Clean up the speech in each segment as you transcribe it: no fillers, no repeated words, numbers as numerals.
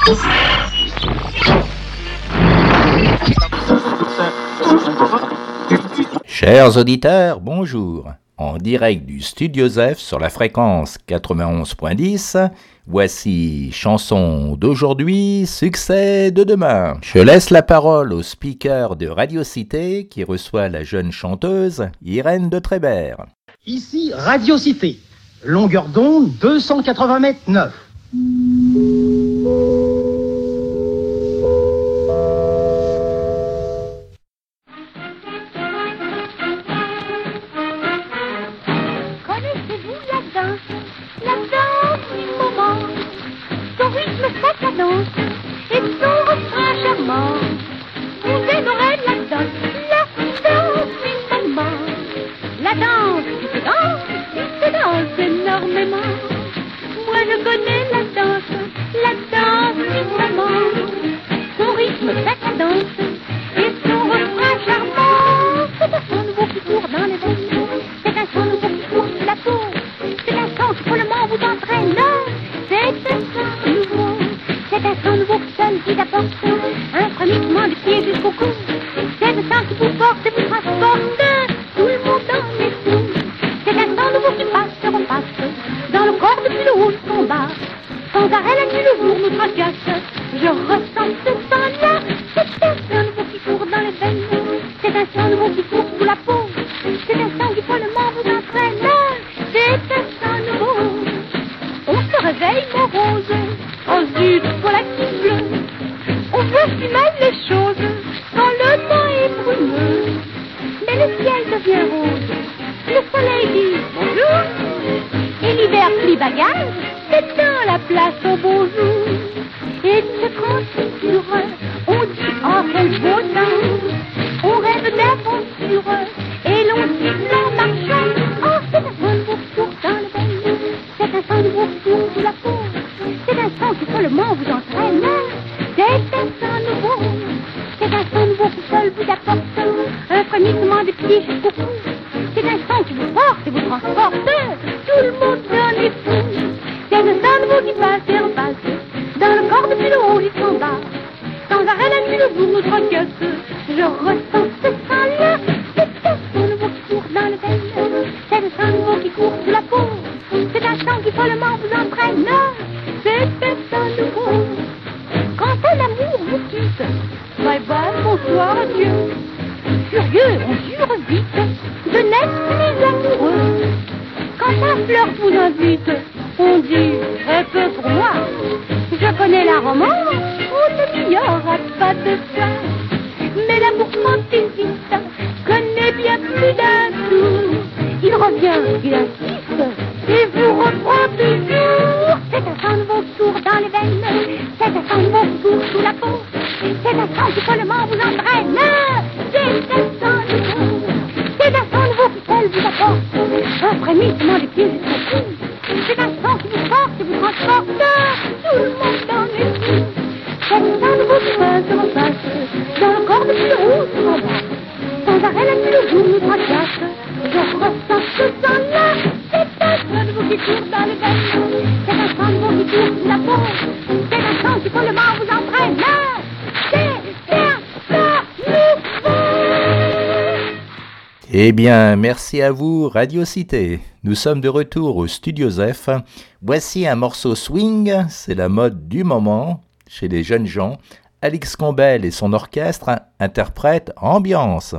Chers auditeurs, bonjour. En direct du Studio Zef sur la fréquence 91.10, voici chanson d'aujourd'hui, succès de demain. Je laisse la parole au speaker de Radio Cité qui reçoit la jeune chanteuse Irène de Trébert. Ici Radio Cité, longueur d'onde 280 mètres 9. Eh bien, merci à vous, Radio Cité. Nous sommes de retour au Studio Zef. Voici un morceau swing, c'est la mode du moment, chez les jeunes gens. Alix Combel et son orchestre interprètent Ambiance.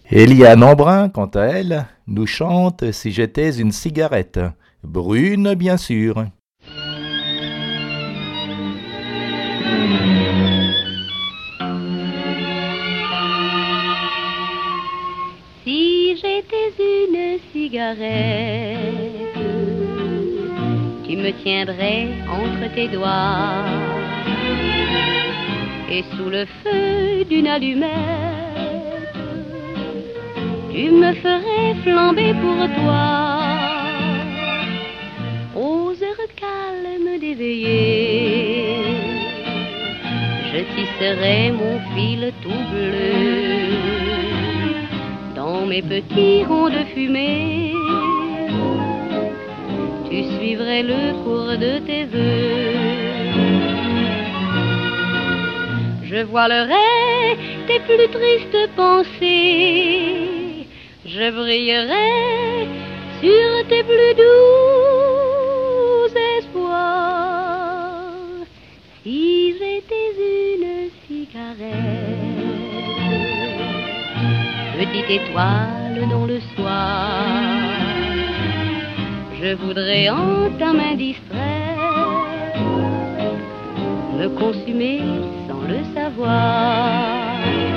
Eliane Embrun, quant à elle, nous chante Si j'étais une cigarette, brune bien sûr. Si j'étais une cigarette, tu me tiendrais entre tes doigts, et sous le feu d'une allumette, tu me ferais flamber pour toi, aux heures calmes d'éveiller. Je tisserais mon fil tout bleu dans mes petits ronds de fumée. Tu suivrais le cours de tes vœux. Je voilerais tes plus tristes pensées. Je brillerai sur tes plus doux espoirs. Si j'étais une cigarette, petite étoile dans le soir, je voudrais en ta main distraite me consumer sans le savoir.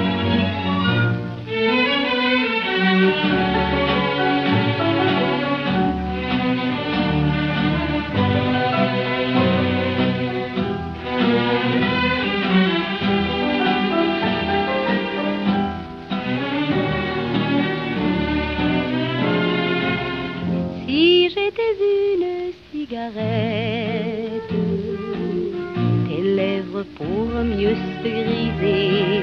Une cigarette, tes lèvres pour mieux se griser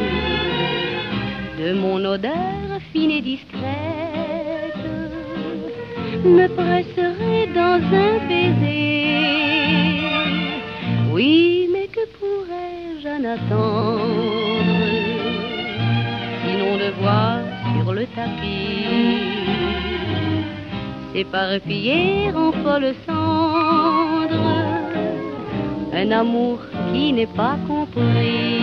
de mon odeur fine et discrète, me presseraient dans un baiser. Oui, mais que pourrais-je en attendre, sinon de voir sur le tapis s'éparpiller en folles cendres un amour qui n'est pas compris.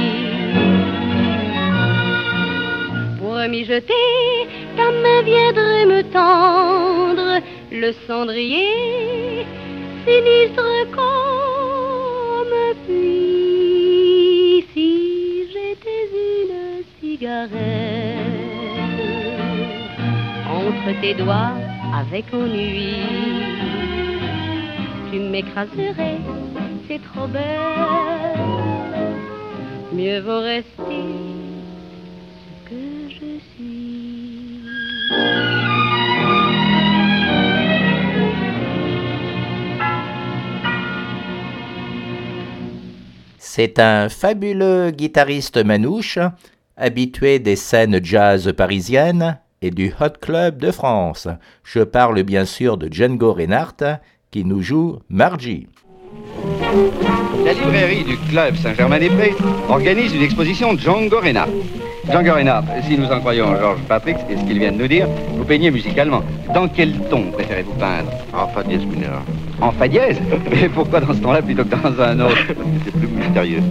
Pour m'y jeter, ta main viendrait me tendre le cendrier sinistre comme pluie. Si j'étais une cigarette entre tes doigts avec ennui, tu m'écraserais, c'est trop belle. Mieux vaut rester ce que je suis. C'est un fabuleux guitariste manouche, habitué des scènes jazz parisiennes et du Hot Club de France. Je parle bien sûr de Django Reinhardt, qui nous joue Margie. La librairie du Club Saint-Germain-des-Prés organise une exposition Django Reinhardt. Django Reinhardt, si nous en croyons Georges Patrick et ce qu'il vient de nous dire, vous peignez musicalement. Dans quel ton préférez-vous peindre? En fa dièse mineur. En fa dièse? Mais pourquoi dans ce ton-là plutôt que dans un autre? C'est plus mystérieux.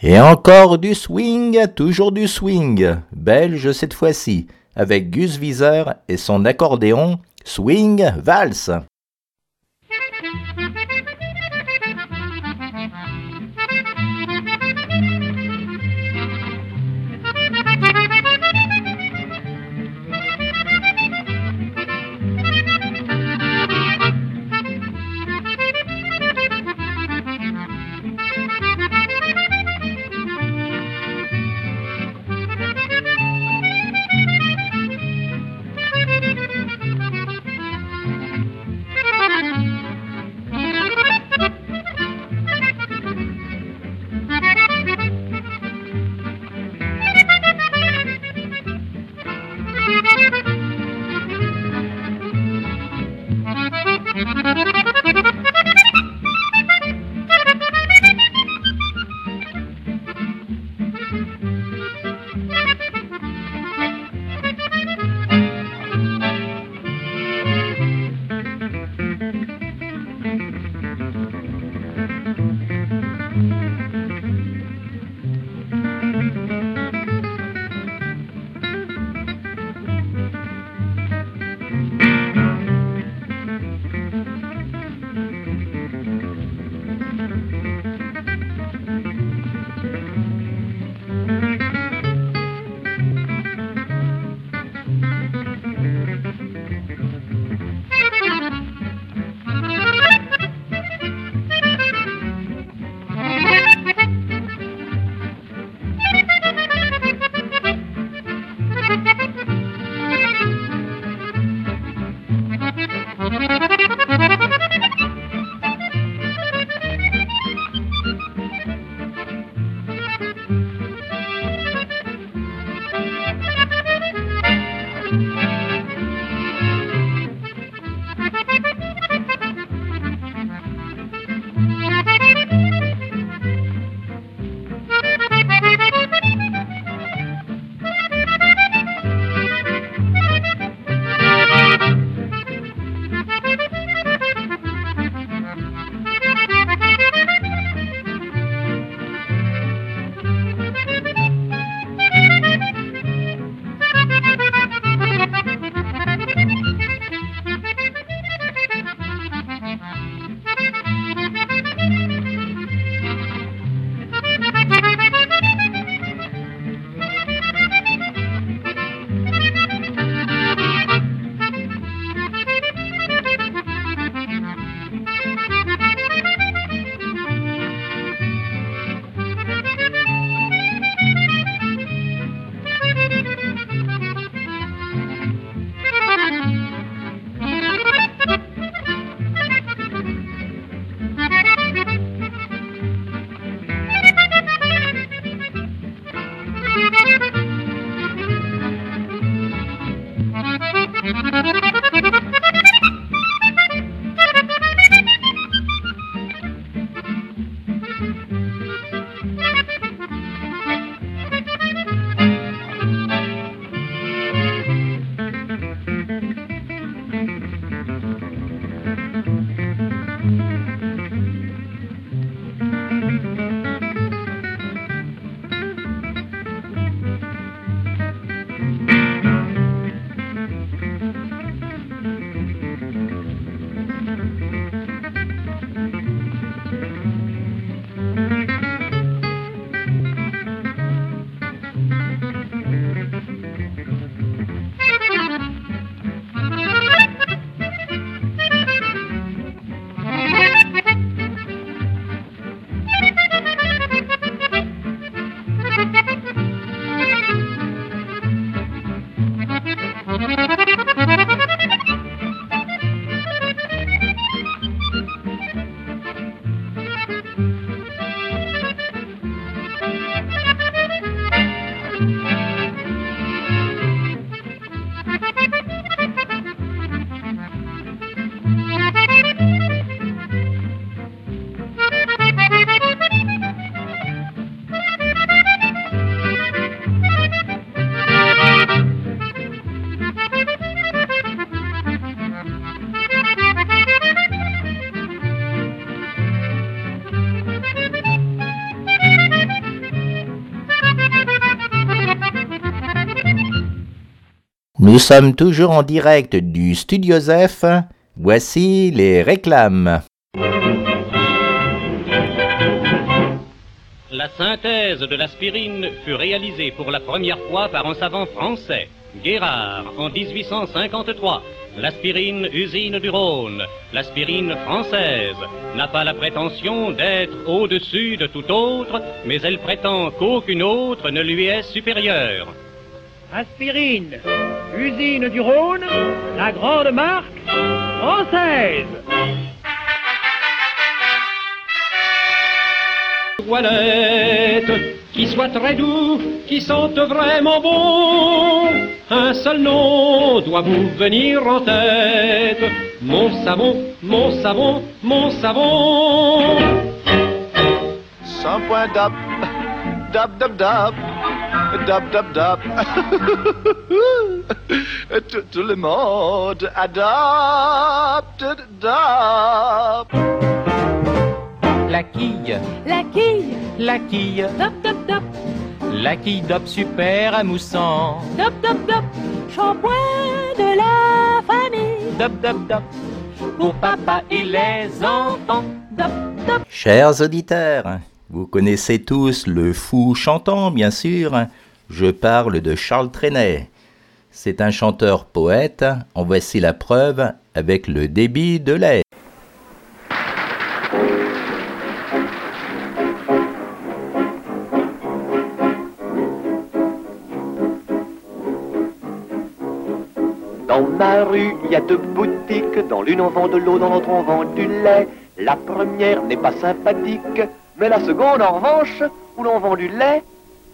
Et encore du swing, toujours du swing, belge cette fois-ci, avec Gus Wieser et son accordéon Swing Valse. Nous sommes toujours en direct du Studio Zef. Voici les réclames. La synthèse de l'aspirine fut réalisée pour la première fois par un savant français, Guérard, en 1853. L'aspirine usine du Rhône, l'aspirine française, n'a pas la prétention d'être au-dessus de tout autre, mais elle prétend qu'aucune autre ne lui est supérieure. Aspirine, usine du Rhône, la grande marque française. Toilette, qui soit très doux, qui sente vraiment bon. Un seul nom doit vous venir en tête. Mon savon, mon savon, mon savon. Shampoing dab, dab dab dab, dab dab dab. Tout le monde adapte dab. La quille, La quille, la quille, top, top, top, la quille d'op super amoussant. top, top, top, shampoing de la famille. Dop, dop, dop, pour papa et les enfants. Top, top. Chers auditeurs, vous connaissez tous le fou chantant, bien sûr. Je parle de Charles Trenet. C'est un chanteur-poète. En voici la preuve avec le débit de lait. Dans ma rue, il y a deux boutiques. Dans l'une on vend de l'eau, dans l'autre on vend du lait. La première n'est pas sympathique, mais la seconde en revanche, où l'on vend du lait.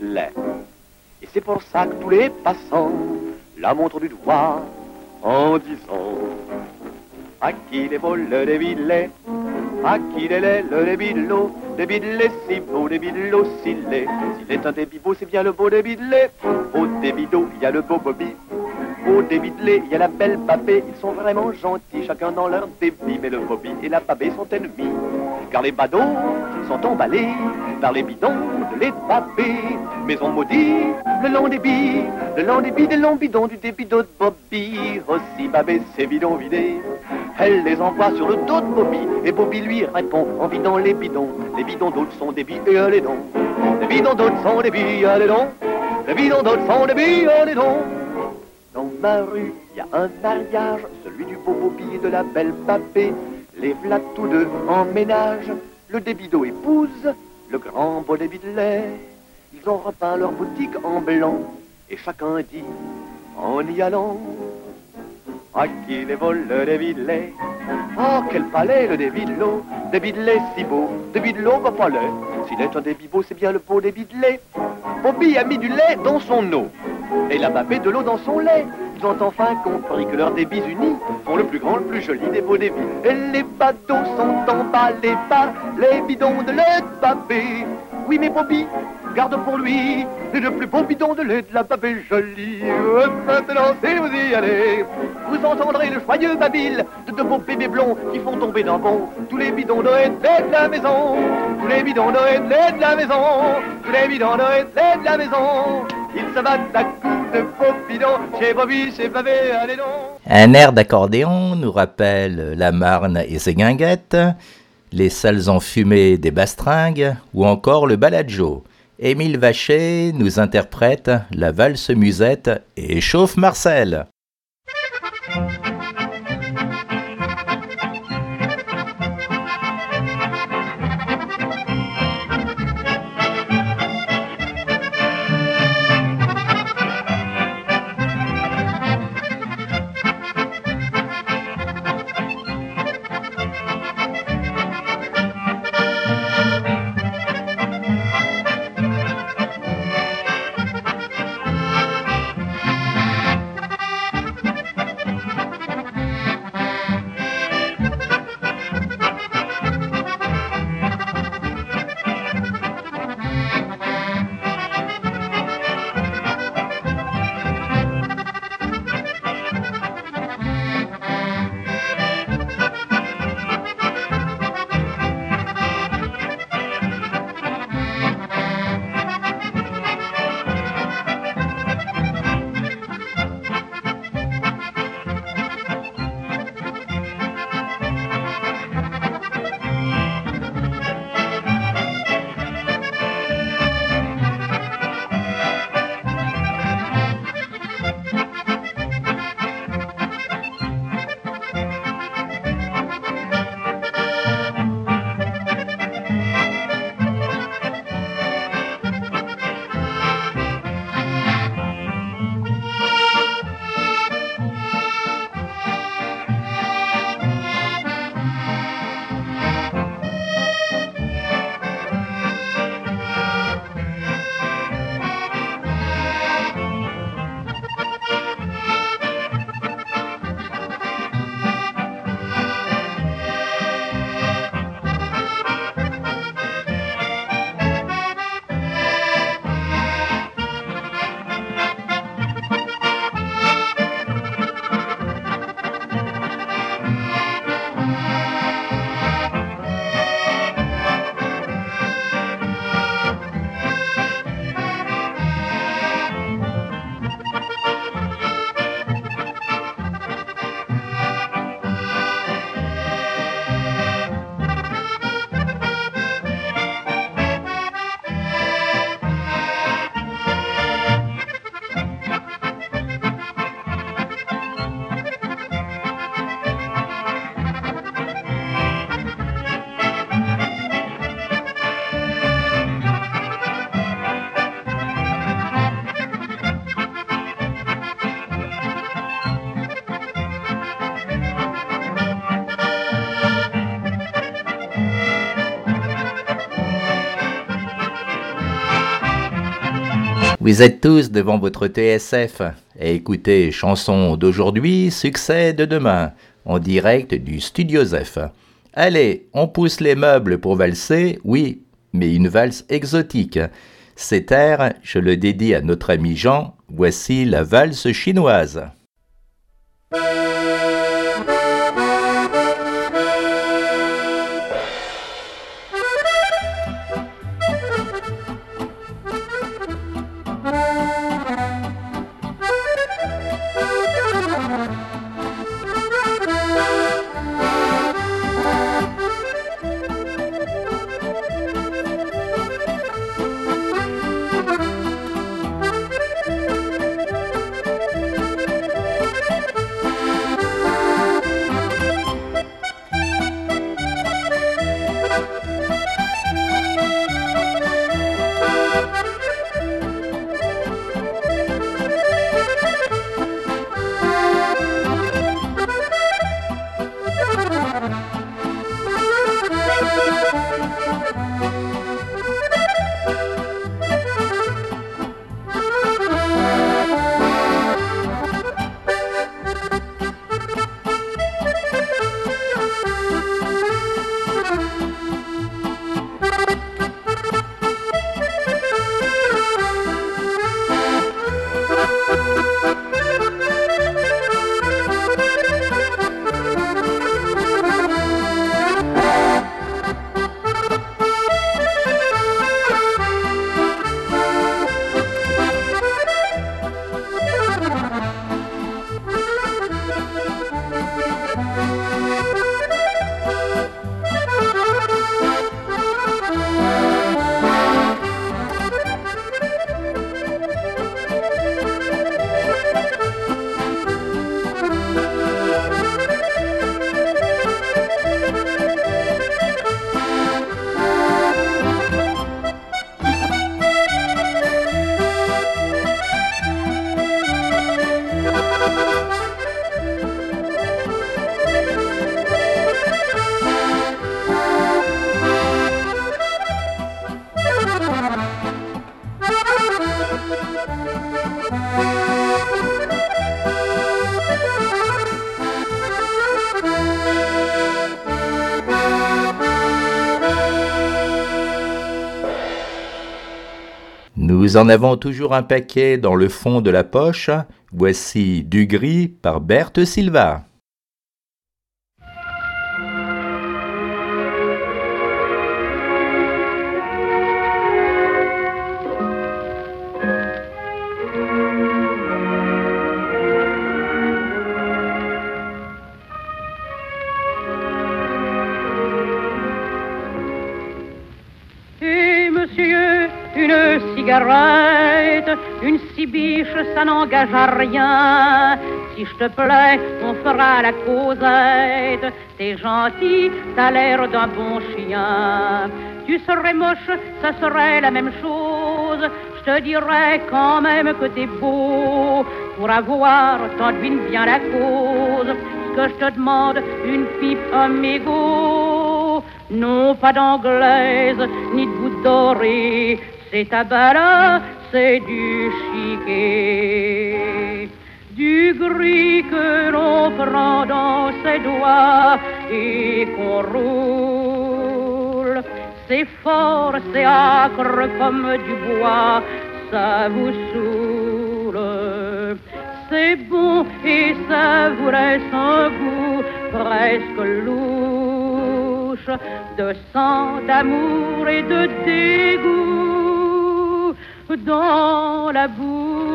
Et c'est pour ça que tous les passants la montrent du doigt en disant: à qui les vole le débit de lait, à qui les lait le débit de l'eau, débit de lait si beau, débit de l'eau si laid. S'il est un débit beau, c'est bien le beau débit de lait. Au débit d'eau, il y a le beau Bobby. Au débit de lait, il y a la belle Babée. Ils sont vraiment gentils, chacun dans leur débit. Mais le Bobby et la Babée sont ennemis, car les badauds sont emballés par les bidons de lait de Babée. Mais on maudit le long débit, le long débit des longs bidons du débit d'eau de Bobby. Aussi Babée, ses bidons vidés, elle les envoie sur le dos de Bobby. Et Bobby lui répond en vidant les bidons. Les bidons d'autres sont des billes, allez donc. Les bidons d'autres sont des billes, allez donc. Les bidons d'autres sont des billes, allez donc. Dans ma rue, il y a un mariage, celui du beau Bobby et de la belle Babée. Les v'là tous deux en ménage, le débit d'eau épouse le grand beau débit de lait. Ils ont repeint leur boutique en blanc, et chacun dit, en y allant: à qui les vole le débit de lait? Oh, quel palais le débit de l'eau, débit de lait si beau, débit de l'eau va pas lait. S'il est un débit beau, c'est bien le beau débit de lait. Bobby a mis du lait dans son eau, et la Babée de l'eau dans son lait. Ils ont enfin compris que leurs débits unis font le plus grand, le plus joli des beaux débits. Et les badauds sont emballés par les bidons de lait de Babée. Oui, mais Bobby garde pour lui le plus beau bidon de lait de la Babée jolie. Maintenant, si vous y allez, vous entendrez le joyeux babil de deux beaux bébés blonds qui font tomber d'un bond tous les bidons de lait de la maison. Tous les bidons de lait de la maison. Tous les bidons de lait de la maison. Ils se battent à coups de beaux bidons chez Bobby, chez Babée, allez donc. Un air d'accordéon nous rappelle la Marne et ses guinguettes, les salles enfumées des bastringues ou encore le Baladjo. Émile Vacher nous interprète la valse musette et chauffe Marcel. Vous êtes tous devant votre TSF et écoutez Chansons d'aujourd'hui, succès de demain, en direct du Studio Zef. Allez, on pousse les meubles pour valser, oui, mais une valse exotique. Cet air, je le dédie à notre ami Jean, voici la valse chinoise. Nous en avons toujours un paquet dans le fond de la poche. Voici Du Gris par Berthe Silva. Cigarette, une cibiche, ça n'engage à rien. Si je te plais, on fera la causette. T'es gentil, t'as l'air d'un bon chien. Tu serais moche, ça serait la même chose. Je te dirais quand même que t'es beau. Pour avoir, t'en devines bien la cause. Ce que je te demande, une pipe, un mégot. Non, pas d'anglaise, ni de goutte dorée. C'est tabac, c'est du chiquet, du gris que l'on prend dans ses doigts et qu'on roule. C'est fort, c'est âcre comme du bois, ça vous saoule. C'est bon et ça vous laisse un goût presque louche, de sang, d'amour et de dégoût dans la bouche.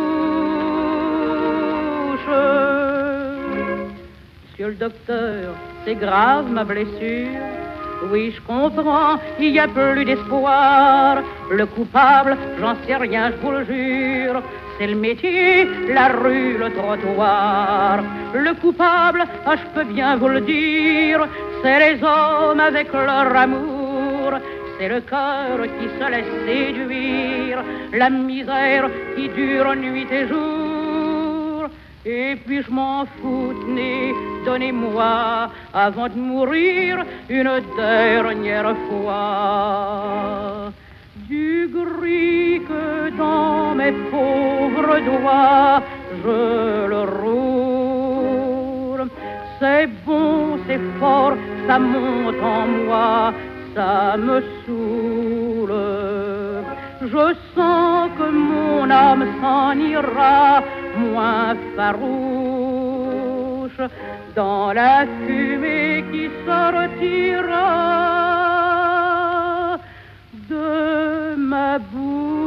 Monsieur le docteur, c'est grave ma blessure. Oui, je comprends, il n'y a plus d'espoir. Le coupable, j'en sais rien, je vous le jure. C'est le métier, la rue, le trottoir. Le coupable, ah, je peux bien vous le dire, c'est les hommes avec leur amour. C'est le cœur qui se laisse séduire, la misère qui dure nuit et jour. Et puis je m'en fous, tenez, donnez-moi, avant de mourir, une dernière fois. du gris que dans mes pauvres doigts je le roule. C'est bon, c'est fort, ça monte en moi, ça me saoule. Je sens que mon âme s'en ira moins farouche dans la fumée qui sortira de ma bouche.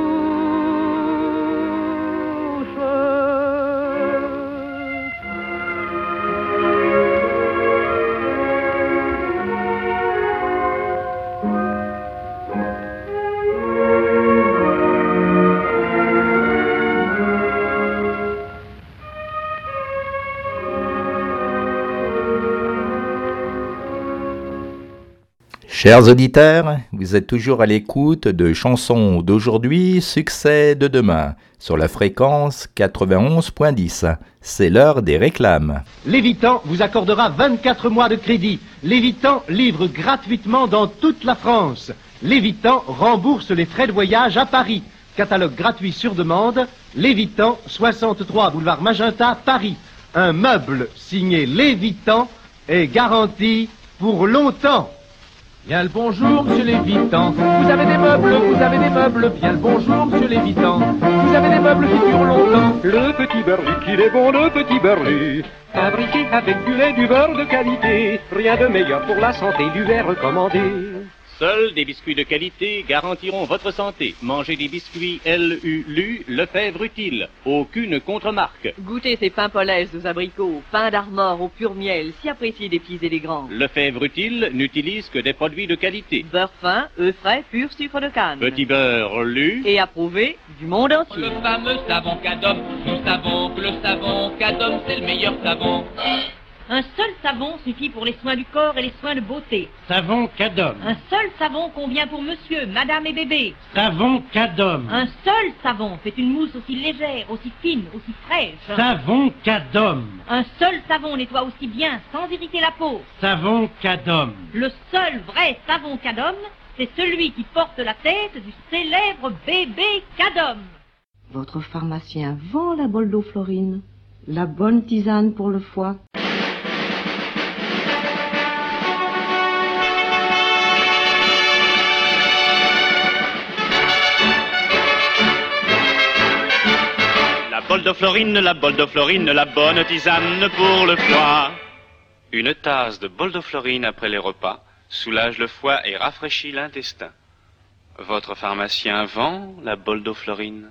Chers auditeurs, vous êtes toujours à l'écoute de Chansons d'aujourd'hui, succès de demain, sur la fréquence 91.10. C'est l'heure des réclames. Lévitan vous accordera 24 mois de crédit. Lévitan livre gratuitement dans toute la France. Lévitan rembourse les frais de voyage à Paris. Catalogue gratuit sur demande. Lévitan, 63 boulevard Magenta, Paris. Un meuble signé Lévitan est garanti pour longtemps. Bien le bonjour, monsieur Lévitan. Vous avez des meubles, bien le bonjour, monsieur Lévitan. Vous avez des meubles qui durent longtemps. Le petit Berlu, qu'il est bon, le petit Berlu. Fabriqué avec du lait, du beurre de qualité. Rien de meilleur pour la santé, du lait recommandé. Seuls des biscuits de qualité garantiront votre santé. Mangez des biscuits LULU, Lefebvre Utile. Aucune contre-marque. Goûtez ces pains polaise aux abricots, pain d'Armor au pur miel, si apprécié des petits et des grands. Lefebvre Utile n'utilise que des produits de qualité. Beurre fin, œufs frais, pur sucre de canne. Petit beurre lu. Et approuvé du monde entier. Le fameux savon Cadom, nous savons que le savon Cadom, c'est le meilleur savon. Un seul savon suffit pour les soins du corps et les soins de beauté. Savon Cadom. Un seul savon convient pour monsieur, madame et bébé. Savon Cadom. Un seul savon fait une mousse aussi légère, aussi fine, aussi fraîche. Savon Cadom. Un seul savon nettoie aussi bien, sans irriter la peau. Savon Cadom. Le seul vrai savon Cadom, c'est celui qui porte la tête du célèbre bébé Cadom. Votre pharmacien vend la Boldoflorine, la bonne tisane pour le foie. La Boldoflorine, la bonne tisane pour le foie. Une tasse de Boldoflorine après les repas soulage le foie et rafraîchit l'intestin. Votre pharmacien vend la Boldoflorine.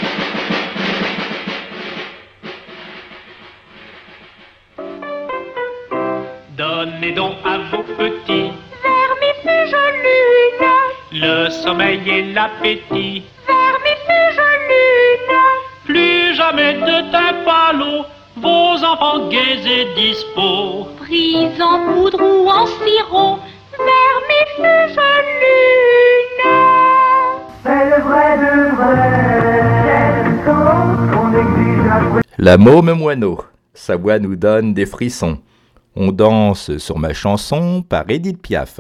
Donnez donc à vos petits Vermifugeline, le sommeil et l'appétit. vermifugeline, Plus jamais de teint pâle, vos enfants gais et dispos. prise en poudre ou en sirop, vermifugeline. C'est le vrai de vrai, quand on exige un vrai. La môme moineau, sa voix nous donne des frissons. On danse sur ma chanson par Édith Piaf.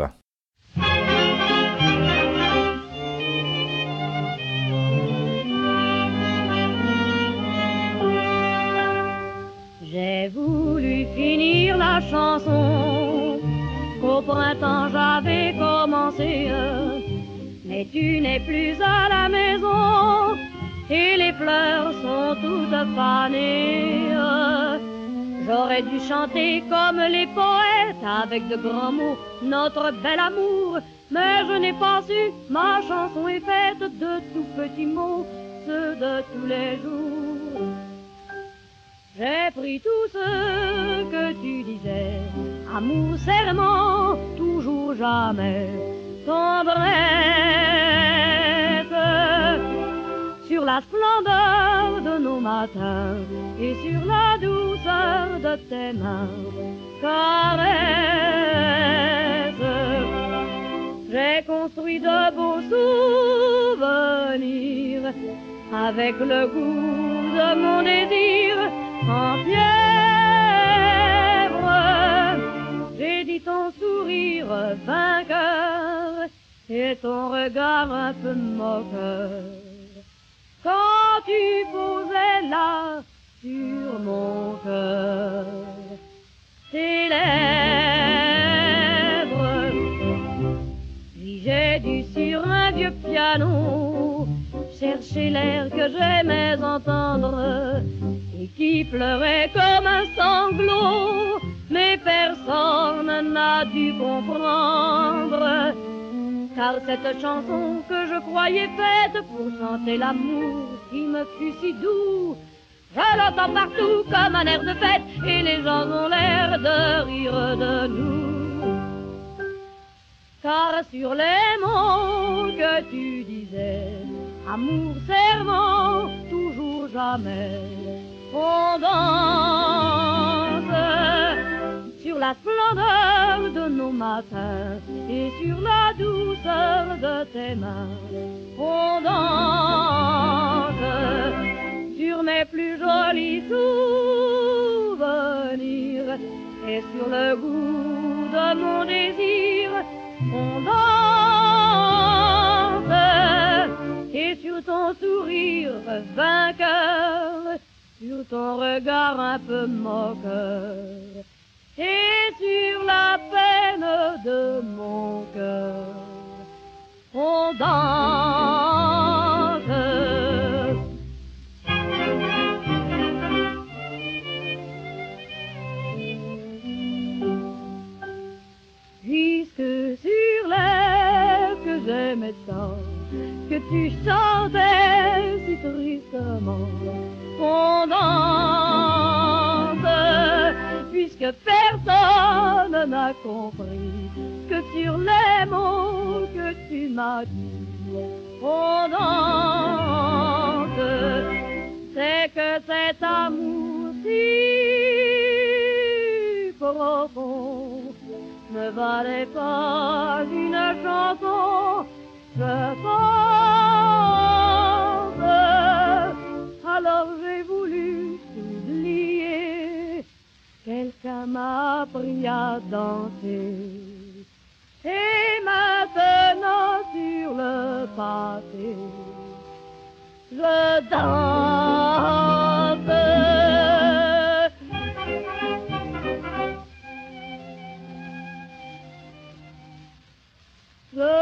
J'ai voulu finir la chanson qu'au printemps j'avais commencé, mais tu n'es plus à la maison et les fleurs sont toutes fanées. J'aurais dû chanter comme les poètes avec de grands mots notre bel amour, mais je n'ai pas su, ma chanson est faite de tout petits mots, ceux de tous les jours. J'ai pris tout ce que tu disais, amour, serment, toujours, jamais, tendresse, sur la splendeur de nos matins et sur la douceur de tes mains, caresses. J'ai construit de beaux souvenirs avec le goût de mon désir en pierre. J'ai dit ton sourire vainqueur et ton regard un peu moqueur. Quand tu posais là sur mon cœur tes lèvres, j'ai dû sur un vieux piano chercher l'air que j'aimais entendre et qui pleurait comme un sanglot, mais personne n'a dû comprendre. Car cette chanson que je croyais faite pour chanter l'amour qui me fut si doux, je l'entends partout comme un air de fête et les gens ont l'air de rire de nous. Car sur les mots que tu disais, amour, serment, toujours, jamais, on danse sur la splendeur de nos matins et sur la douceur de tes mains. On danse sur mes plus jolis souvenirs et sur le goût de mon désir. On danse et sur ton sourire vainqueur, sur ton regard un peu moqueur et sur la peine de mon cœur. On danse. Puisque sur l'air que j'aimais tant, que tu chantais si tristement, on danse, puisque personne n'a compris que sur les mots que tu m'as dit, on danse, c'est que cet amour si profond ne valait pas une chanson. Je pense, alors j'ai voulu t'oublier. Quelqu'un m'a appris à danser. Et maintenant sur le passé, je danse. Je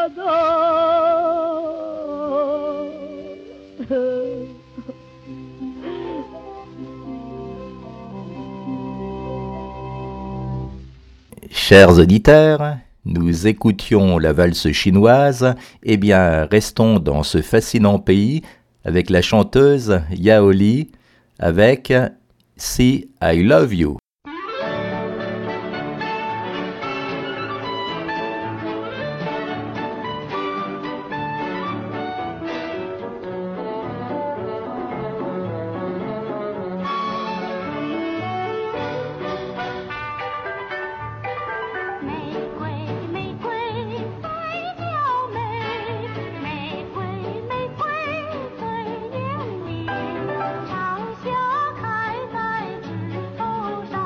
Chers auditeurs, nous écoutions la valse chinoise, eh bien restons dans ce fascinant pays avec la chanteuse Yao Li avec See I Love You. 朝霞开在枝头上。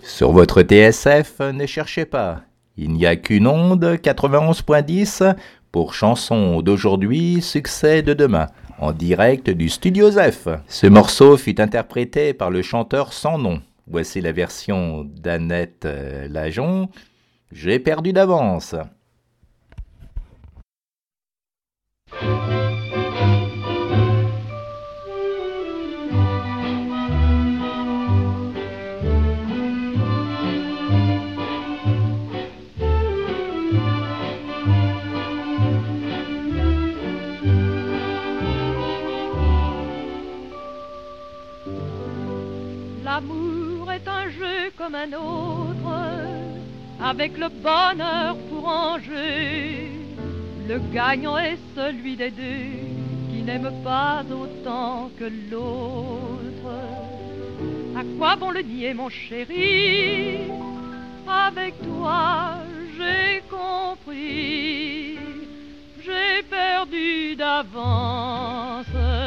Sur votre TSF, ne cherchez pas. Il n'y a qu'une onde 91.10 pour Chansons d'aujourd'hui, succès de demain, en direct du Studio Zef. Ce morceau fut interprété par le chanteur sans nom. Voici la version d'Annette Lajon. J'ai perdu d'avance. L'amour est un jeu comme un autre, avec le bonheur pour enjeu. Le gagnant est celui des deux qui n'aime pas autant que l'autre. À quoi bon le nier, mon chéri? Avec toi, j'ai compris. J'ai perdu d'avance.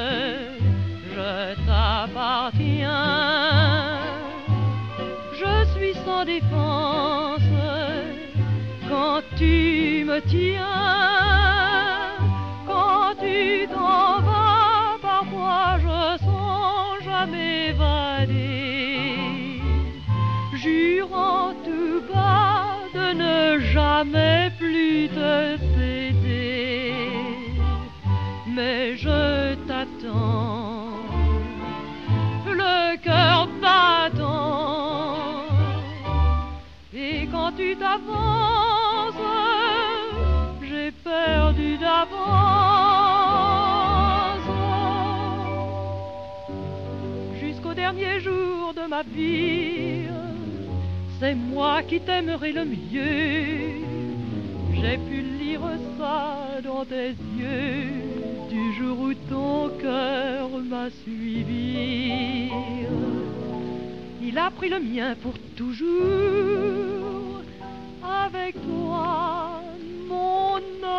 Je t'appartiens. Je suis sans défense quand tu me tiens. Quand tu t'en vas, parfois je songe à m'évader, jurant tout bas de ne jamais plus te céder. Mais je t'attends, le cœur battant, et quand tu t'avances, j'ai perdu d'avance. Jusqu'au dernier jour de ma vie, c'est moi qui t'aimerai le mieux. J'ai pu lire ça dans tes yeux du jour où ton cœur m'a suivi. Il a pris le mien pour toujours. Avec toi, mon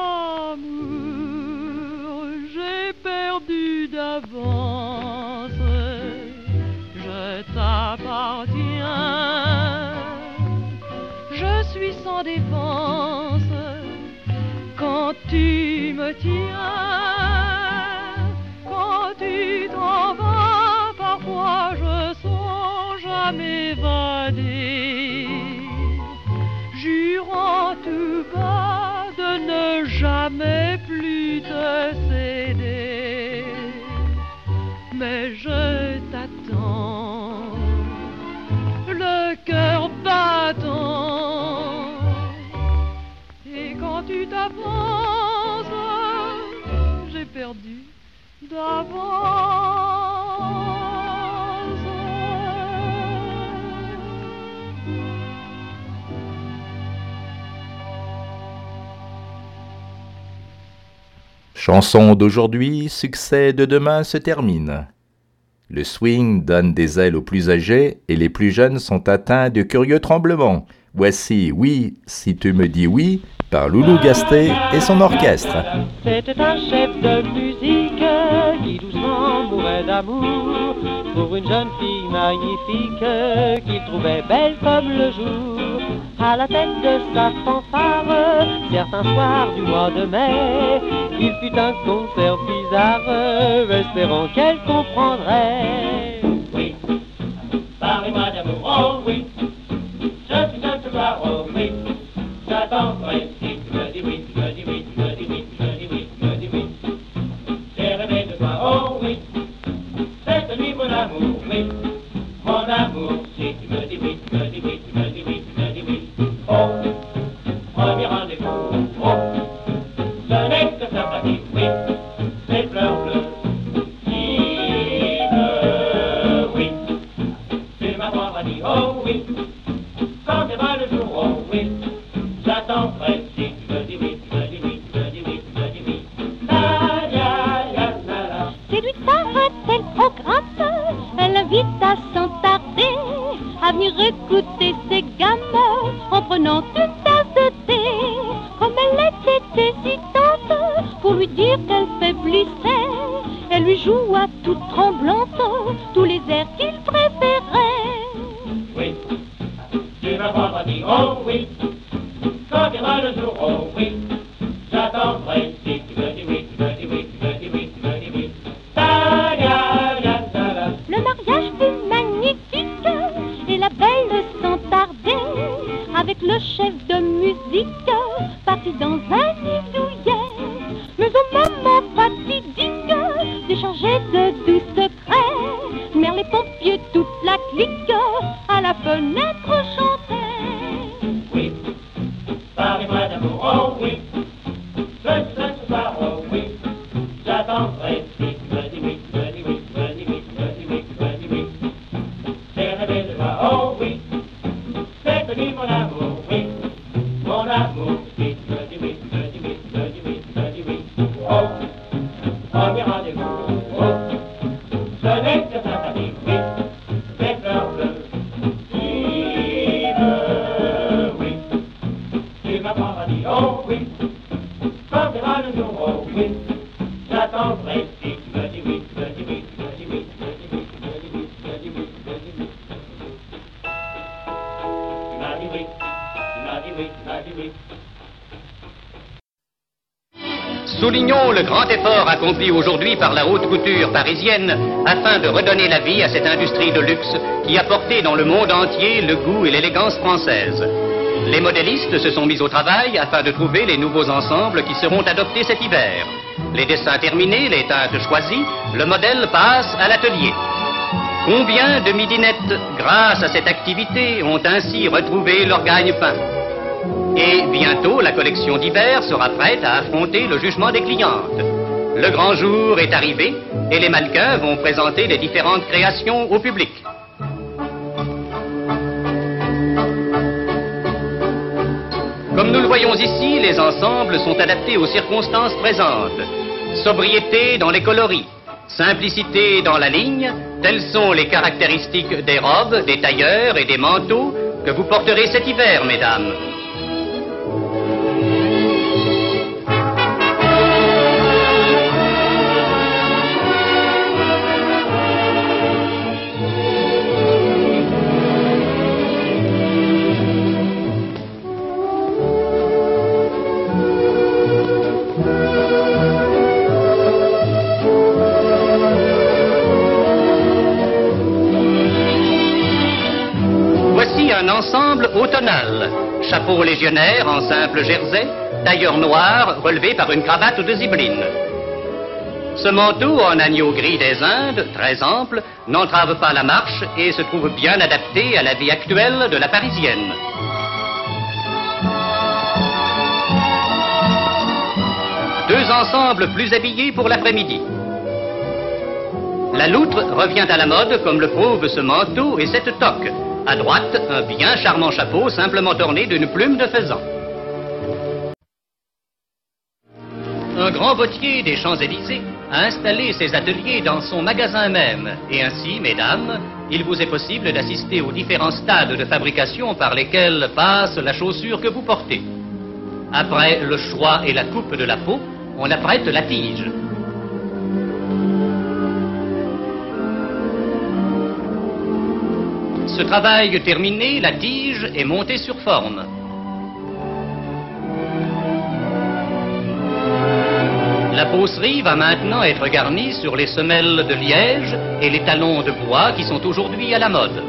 amour, j'ai perdu d'avance. Je t'appartiens. Je suis sans défense quand tu me tiens. Quand tu t'en vas, parfois je songe à m'évader, jurant tout bas de ne jamais plus te céder. Mais je t'attends, le cœur battant, et quand tu t'avances, j'ai perdu d'avance. Chanson d'aujourd'hui, succès de demain se termine. Le swing donne des ailes aux plus âgés et les plus jeunes sont atteints de curieux tremblements. Voici Oui, si tu me dis oui, par Loulou Gasté et son orchestre. C'était un chef de musique qui doucement mourait d'amour pour une jeune fille magnifique qu'il trouvait belle comme le jour. À la tête de sa fanfare, certains soirs du mois de mai, il fut un concert bizarre, espérant qu'elle comprendrait. Oui, parlez-moi d'amour, oh oui, je suis un cheval, oh oui, j'attendrai si tu me dis oui, tu me dis oui, tu me dis oui, tu me dis oui, tu me dis oui. J'ai rêvé de toi, oh oui, cette nuit mon amour, oui, mon amour, si tu me dis oui, tu me dis oui, tu me dis oui, tu me dis oui. Oh, premier rendez-vous, oh, ce n'est que sympathie, oui, les fleurs bleues. Oh oui, quand viendra le jour, oh oui, j'attendrai si tu me dis oui, tu me dis oui, tu me dis oui, tu me dis oui. La la la la la. Séduite par un tel programme, elle invite à s'en tarder, à venir écouter ses gammes en prenant une tasse de thé. Comme elle était hésitante pour lui dire qu'elle faiblissait, elle lui joua toute tremblante tous les airs qu'il préférait. Oui, les pompiers, toute la clique, à la fenêtre chantait. Oui, parlez-moi d'amour, oh oui, ce soir, oh oui, j'attendrai si tu me dis oui, me dis oui, me dis oui, me dis oui, me dis oui. C'est rêver de joie, oh oui, c'est connu mon amour, oui, mon amour, si tu me dis oui, me dis oui, me dis oui, me dis oui. Oh, premier rendez-vous, oh, ce n'est que sympathie, oui, des fleurs bleues, oui, tu m'apprendras à dire, oh oui, quand c'est mal le jour, oh oui, j'attendrai si tu me dis oui, me dis oui, me dis oui, me dis oui, me dis oui, me dis oui, me dis oui. Tu m'as dit oui, tu m'as dit oui, tu m'as dit oui. Soulignons le grand effort accompli aujourd'hui par la haute couture parisienne afin de redonner la vie à cette industrie de luxe qui a porté dans le monde entier le goût et l'élégance française. Les modélistes se sont mis au travail afin de trouver les nouveaux ensembles qui seront adoptés cet hiver. Les dessins terminés, les teintes choisies, le modèle passe à l'atelier. Combien de midinettes, grâce à cette activité, ont ainsi retrouvé leur gagne-pain? Et bientôt, la collection d'hiver sera prête à affronter le jugement des clientes. Le grand jour est arrivé et les mannequins vont présenter les différentes créations au public. Comme nous le voyons ici, les ensembles sont adaptés aux circonstances présentes. Sobriété dans les coloris, simplicité dans la ligne, telles sont les caractéristiques des robes, des tailleurs et des manteaux que vous porterez cet hiver, mesdames. Un ensemble automnal, chapeau légionnaire en simple jersey, tailleur noir relevé par une cravate de zibeline. Ce manteau en agneau gris des Indes, très ample, n'entrave pas la marche et se trouve bien adapté à la vie actuelle de la Parisienne. Deux ensembles plus habillés pour l'après-midi. La loutre revient à la mode comme le prouve ce manteau et cette toque. À droite, un bien charmant chapeau simplement orné d'une plume de faisan. Un grand bottier des Champs-Élysées a installé ses ateliers dans son magasin même. Et ainsi, mesdames, il vous est possible d'assister aux différents stades de fabrication par lesquels passe la chaussure que vous portez. Après le choix et la coupe de la peau, on apprête la tige. Ce travail terminé, la tige est montée sur forme. La peausserie va maintenant être garnie sur les semelles de liège et les talons de bois qui sont aujourd'hui à la mode.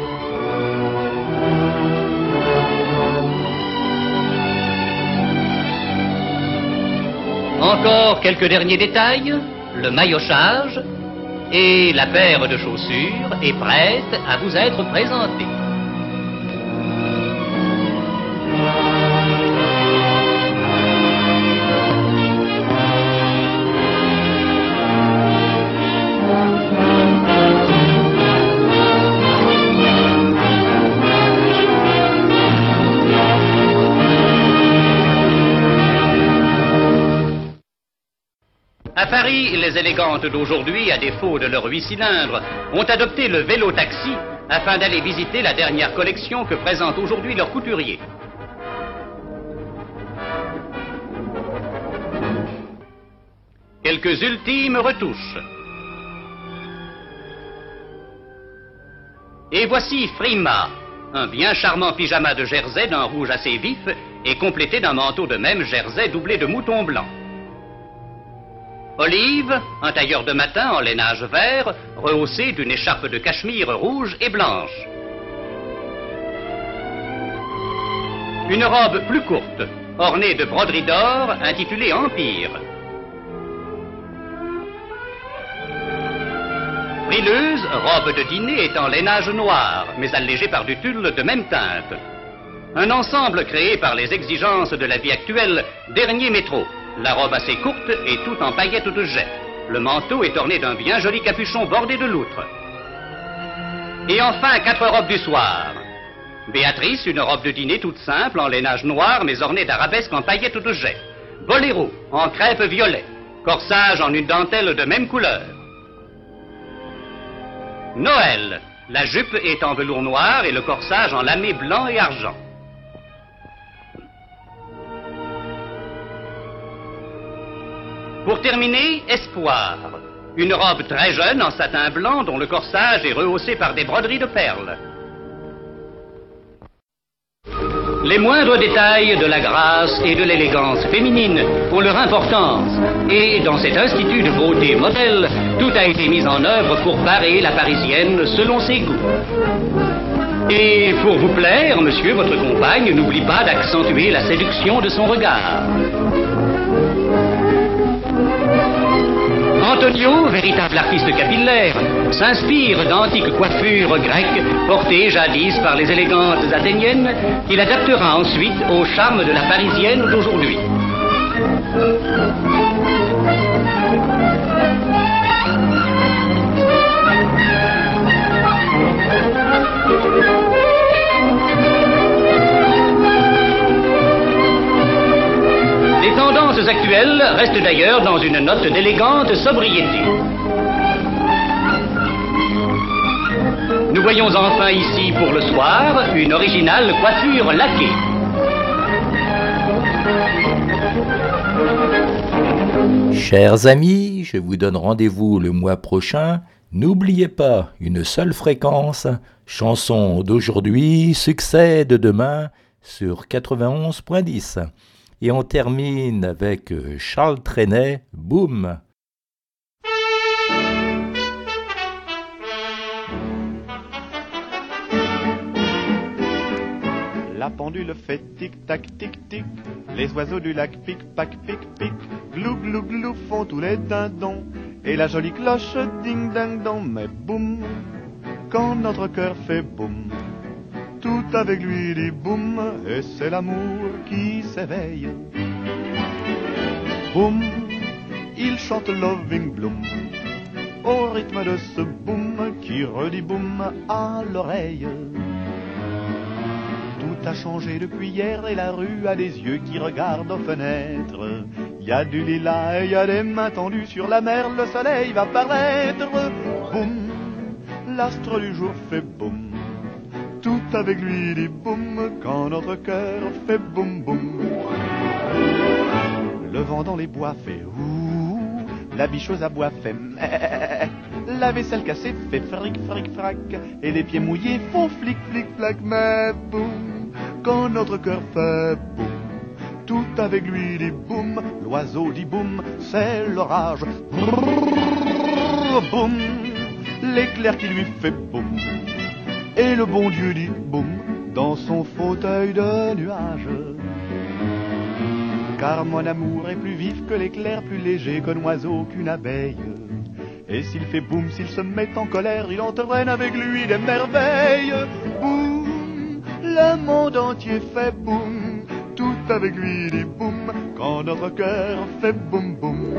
Encore quelques derniers détails, le maillochage, et la paire de chaussures est prête à vous être présentée. À Paris, les élégantes d'aujourd'hui, à défaut de leurs 8 cylindres, ont adopté le vélo-taxi afin d'aller visiter la dernière collection que présente aujourd'hui leur couturier. Quelques ultimes retouches. Et voici Frima, un bien charmant pyjama de jersey d'un rouge assez vif et complété d'un manteau de même jersey doublé de mouton blanc. Olive, un tailleur de matin en lainage vert, rehaussé d'une écharpe de cachemire rouge et blanche. Une robe plus courte, ornée de broderies d'or, intitulée Empire. frileuse, robe de dîner est en lainage noir, mais allégée par du tulle de même teinte. Un ensemble créé par les exigences de la vie actuelle, dernier métro. La robe assez courte et tout en paillettes de jet. Le manteau est orné d'un bien joli capuchon bordé de loutre. Et enfin, 4 robes du soir. Béatrice, une robe de dîner toute simple, en lainage noir, mais ornée d'arabesques en paillettes de jet. Boléro, en crêpe violet. Corsage en une dentelle de même couleur. Noël, la jupe est en velours noir et le corsage en lamé blanc et argent. Pour terminer, Espoir. Une robe très jeune en satin blanc dont le corsage est rehaussé par des broderies de perles. Les moindres détails de la grâce et de l'élégance féminine ont leur importance. Et dans cet institut de beauté modèle, tout a été mis en œuvre pour parer la Parisienne selon ses goûts. Et pour vous plaire, monsieur, votre compagne n'oublie pas d'accentuer la séduction de son regard. Antonio, véritable artiste capillaire, s'inspire d'antiques coiffures grecques portées jadis par les élégantes athéniennes qu'il adaptera ensuite au charme de la Parisienne d'aujourd'hui. Les tendances actuelles restent d'ailleurs dans une note d'élégante sobriété. Nous voyons enfin ici pour le soir une originale coiffure laquée. Chers amis, je vous donne rendez-vous le mois prochain. N'oubliez pas, une seule fréquence, chanson d'aujourd'hui, succès de demain sur 91.10. Et on termine avec Charles Trenet, Boum. La pendule fait tic-tac, tic-tic. Les oiseaux du lac pic-pac, pic-pic. Glou, glou, glou font tous les dindons. Et la jolie cloche ding-ding-dong. Mais boum, quand notre cœur fait boum, tout avec lui dit boum, et c'est l'amour qui s'éveille. Boum, il chante Loving Bloom, au rythme de ce boum qui redit boum à l'oreille. Tout a changé depuis hier et la rue a des yeux qui regardent aux fenêtres. Y a du lilas et y a des mains tendues sur la mer, le soleil va paraître. Boum, l'astre du jour fait boum, tout avec lui dit boum, quand notre cœur fait boum boum. Le vent dans les bois fait ouh, la bicheuse à bois fait meh, la vaisselle cassée fait fric fric frac, et les pieds mouillés font flic flic flac. Mais boum, quand notre cœur fait boum, tout avec lui dit boum, l'oiseau dit boum, c'est l'orage. Brrr, boum, l'éclair qui lui fait boum, et le bon Dieu dit boum dans son fauteuil de nuage. Car mon amour est plus vif que l'éclair, plus léger qu'un oiseau, qu'une abeille. Et s'il fait boum, s'il se met en colère, il entraîne avec lui des merveilles. Boum, le monde entier fait boum, tout avec lui dit boum, quand notre cœur fait boum boum.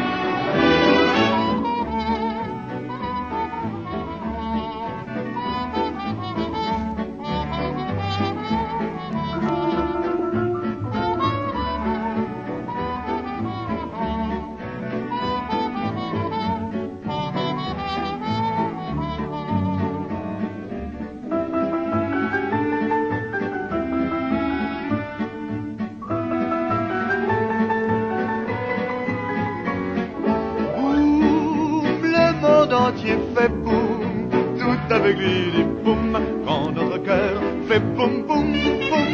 Fait boum, tout avec lui dit boum, quand notre cœur fait boum boum boum.